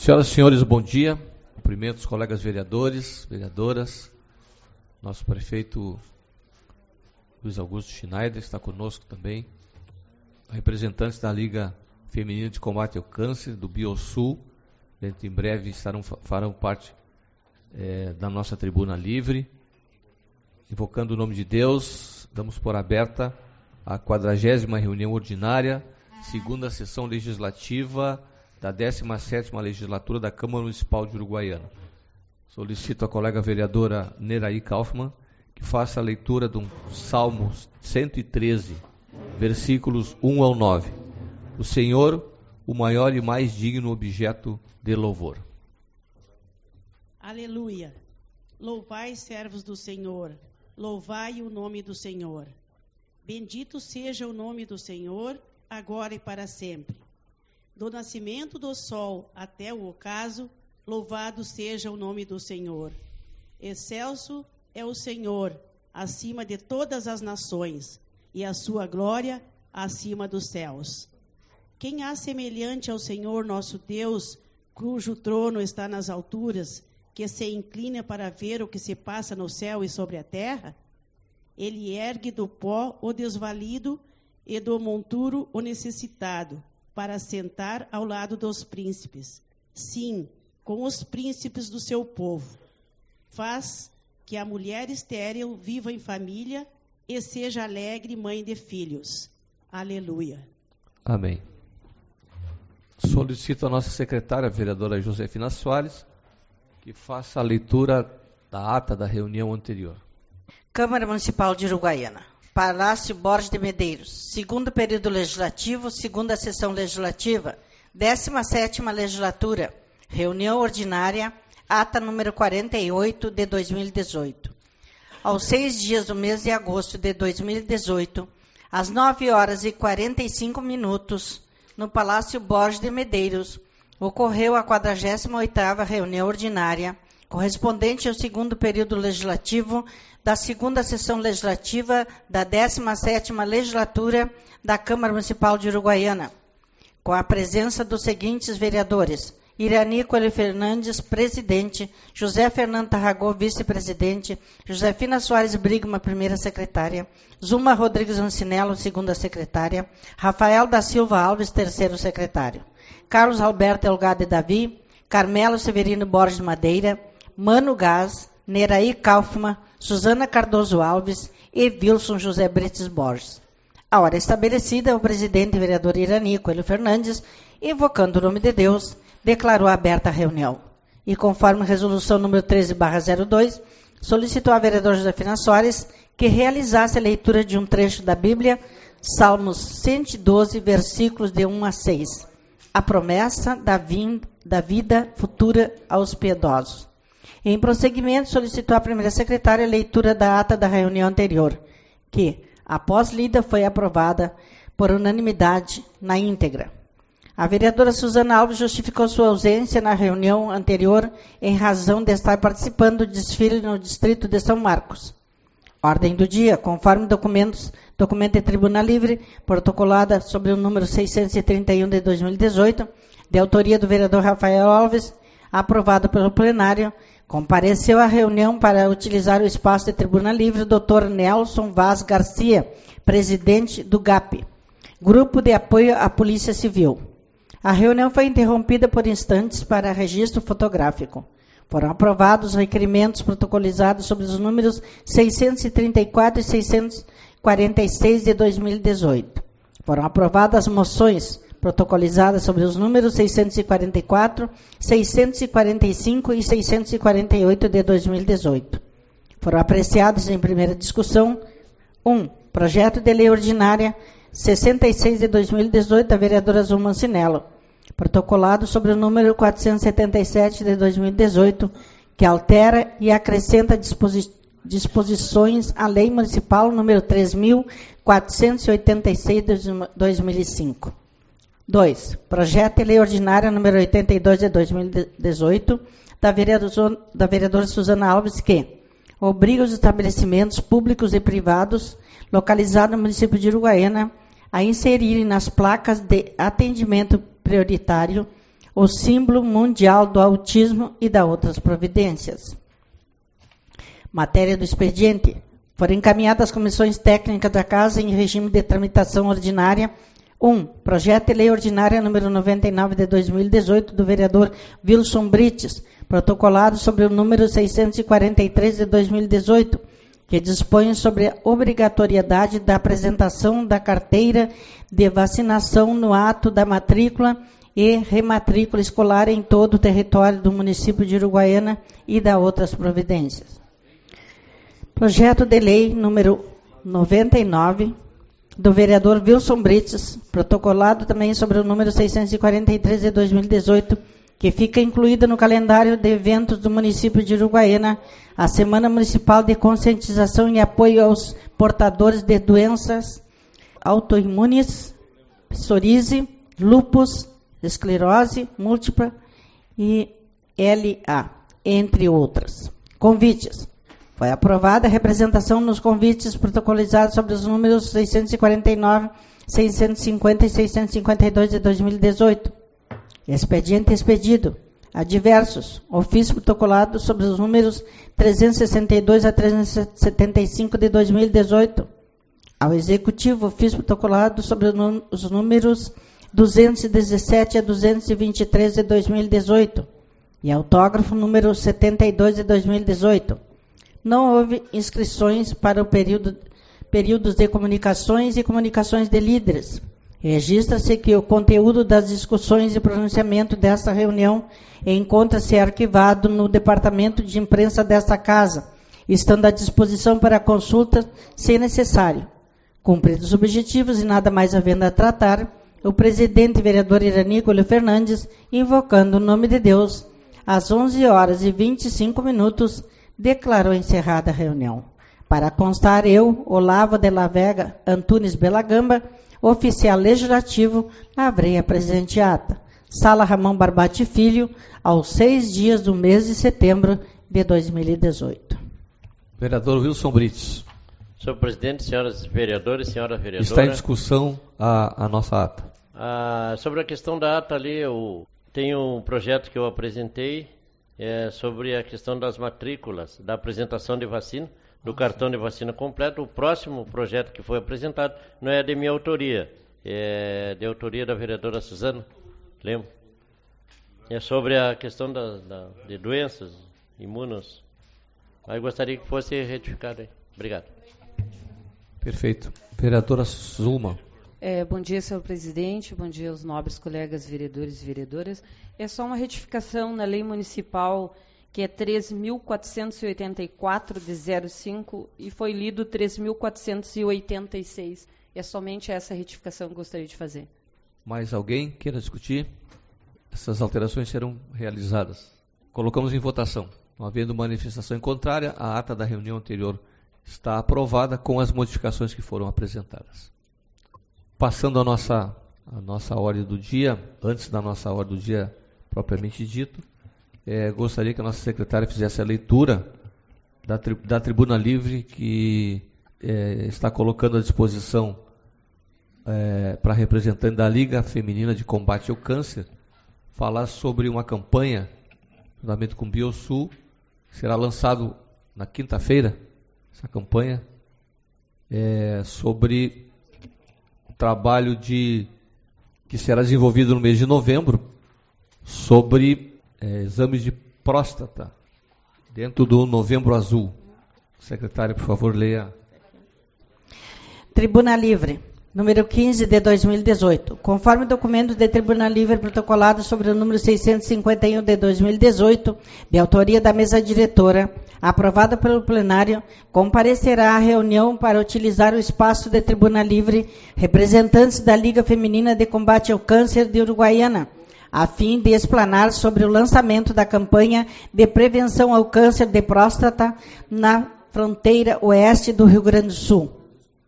Senhoras e senhores, bom dia. Cumprimento os colegas vereadores, vereadoras. Nosso prefeito Luiz Augusto Schneider está conosco também. Representantes da Liga Feminina de Combate ao Câncer, do Biosul, dentro em breve farão parte da nossa tribuna livre. Invocando o nome de Deus, damos por aberta a 40ª reunião ordinária, segunda sessão legislativa da 17ª legislatura da Câmara Municipal de Uruguaiana. Solicito à colega vereadora Neraí Kaufmann que faça a leitura do Salmo 113, versículos 1 ao 9. O Senhor, o maior e mais digno objeto de louvor. Aleluia! Louvai, servos do Senhor, louvai o nome do Senhor. Bendito seja o nome do Senhor, agora e para sempre. Do nascimento do sol até o ocaso, louvado seja o nome do Senhor. Excelso é o Senhor, acima de todas as nações, e a sua glória acima dos céus. Quem há semelhante ao Senhor nosso Deus, cujo trono está nas alturas, que se inclina para ver o que se passa no céu e sobre a terra? Ele ergue do pó o desvalido e do monturo o necessitado, para sentar ao lado dos príncipes. Sim, com os príncipes do seu povo. Faz que a mulher estéril viva em família e seja alegre mãe de filhos. Aleluia. Amém. Solicito a nossa secretária, a vereadora Josefina Soares, que faça a leitura da ata da reunião anterior. Câmara Municipal de Uruguaiana. Palácio Borges de Medeiros. Segundo período legislativo, segunda sessão legislativa, 17ª legislatura, reunião ordinária, ata número 48 de 2018. Aos 6 dias do mês de agosto de 2018, às 9h45, no Palácio Borges de Medeiros, ocorreu a 48ª reunião ordinária, correspondente ao segundo período legislativo da segunda sessão legislativa da 17ª legislatura da Câmara Municipal de Uruguaiana, com a presença dos seguintes vereadores: Irani Coelho Fernandes, presidente; José Fernando Tarragó, vice-presidente; Josefina Soares Brigma, primeira secretária; Zuma Rodrigues Ancinello, segunda secretária; Rafael da Silva Alves, terceiro secretário; Carlos Alberto Elgade Davi, Carmelo Severino Borges Madeira, Mano Gás, Neraí Kaufmann, Suzana Cardoso Alves e Wilson José Brites Borges. A hora estabelecida, o presidente vereador Irani Coelho Fernandes, invocando o nome de Deus, declarou aberta a reunião. E conforme a resolução número 13/02, solicitou à vereadora Josefina Soares que realizasse a leitura de um trecho da Bíblia, Salmos 112, versículos de 1 a 6. A promessa da vida futura aos piedosos. Em prosseguimento, solicitou à primeira secretária a leitura da ata da reunião anterior, que, após lida, foi aprovada por unanimidade na íntegra. A vereadora Suzana Alves justificou sua ausência na reunião anterior em razão de estar participando do desfile no distrito de São Marcos. Ordem do dia, conforme documento de tribuna livre, protocolada sobre o número 631 de 2018, de autoria do vereador Rafael Alves, aprovado pelo plenário. Compareceu à reunião para utilizar o espaço de tribuna livre o Dr. Nelson Vaz Garcia, presidente do GAP, Grupo de Apoio à Polícia Civil. A reunião foi interrompida por instantes para registro fotográfico. Foram aprovados os requerimentos protocolizados sobre os números 634 e 646 de 2018. Foram aprovadas as moções protocolizadas sobre os números 644, 645 e 648 de 2018. Foram apreciados em primeira discussão: 1. Projeto de lei ordinária 66 de 2018 da vereadora Zuma Ancinello, protocolado sobre o número 477 de 2018, que altera e acrescenta disposições à Lei Municipal número 3.486 de 2005. 2. Projeto de lei ordinária número 82 de 2018 da vereadora Suzana Alves, que obriga os estabelecimentos públicos e privados localizados no município de Uruguaiana a inserirem nas placas de atendimento prioritário o símbolo mundial do autismo e da outras providências. Matéria do expediente. Foram encaminhadas às comissões técnicas da Casa em regime de tramitação ordinária. 1. Projeto de Lei Ordinária número 99 de 2018 do vereador Wilson Brites, protocolado sobre o número 643 de 2018, que dispõe sobre a obrigatoriedade da apresentação da carteira de vacinação no ato da matrícula e rematrícula escolar em todo o território do município de Uruguaiana e da outras providências. Projeto de Lei número 99 do vereador Wilson Brites, protocolado também sobre o número 643 de 2018, que fica incluída no calendário de eventos do município de Uruguaiana, a Semana Municipal de Conscientização e Apoio aos Portadores de Doenças Autoimunes, Psoríase, Lúpus, Esclerose Múltipla e LA, entre outras. Convites. Foi aprovada a representação nos convites protocolizados sobre os números 649, 650 e 652 de 2018. Expediente expedido. Adversos. Ofício protocolado sobre os números 362 a 375 de 2018. Ao Executivo, ofício protocolado sobre os números 217 a 223 de 2018. E autógrafo número 72 de 2018. Não houve inscrições para o períodos de comunicações e comunicações de líderes. Registra-se que o conteúdo das discussões e pronunciamento desta reunião encontra-se arquivado no departamento de imprensa desta Casa, estando à disposição para consulta, se necessário. Cumpridos os objetivos e nada mais havendo a tratar, o presidente vereador Iranícolo Fernandes, invocando o nome de Deus, às 11h25, declarou encerrada a reunião. Para constar, eu, Olavo de la Vega Antunes Belagamba, oficial legislativo, abrei a presente ata. Sala Ramon Barbati Filho, aos 6 dias do mês de setembro de 2018. Vereador Wilson Brites. Senhor presidente, senhoras vereadores, senhora vereadora. Está em discussão a nossa ata. Sobre a questão da ata ali, eu tenho um projeto que eu apresentei sobre a questão das matrículas, da apresentação de vacina, do cartão de vacina completo. O próximo projeto que foi apresentado não é de minha autoria, é de autoria da vereadora Suzana Lemos. É sobre a questão de doenças imunos. Aí gostaria que fosse retificado aí. Obrigado. Perfeito. Vereadora Zulma. Bom dia, senhor presidente. Bom dia aos nobres colegas vereadores e vereadoras. É só uma retificação na lei municipal, que é 3.484 de 05 e foi lido 3.486. É somente essa retificação que eu gostaria de fazer. Mais alguém queira discutir? Essas alterações serão realizadas. Colocamos em votação. Não havendo manifestação em contrária, a ata da reunião anterior está aprovada com as modificações que foram apresentadas. Passando a nossa ordem do dia, antes da nossa ordem do dia propriamente dito, gostaria que a nossa secretária fizesse a leitura da tribuna livre que está colocando à disposição para representante da Liga Feminina de Combate ao Câncer, falar sobre uma campanha, juntamente com o Biosul, será lançado na quinta-feira, essa campanha, sobre trabalho que será desenvolvido no mês de novembro, sobre exames de próstata, dentro do Novembro Azul. Secretária, por favor, leia. Tribuna Livre, número 15 de 2018. Conforme documento de Tribuna Livre protocolado sobre o número 651 de 2018, de autoria da mesa diretora, aprovada pelo plenário, comparecerá à reunião para utilizar o espaço de Tribuna Livre representantes da Liga Feminina de Combate ao Câncer de Uruguaiana, a fim de explanar sobre o lançamento da campanha de prevenção ao câncer de próstata na fronteira oeste do Rio Grande do Sul.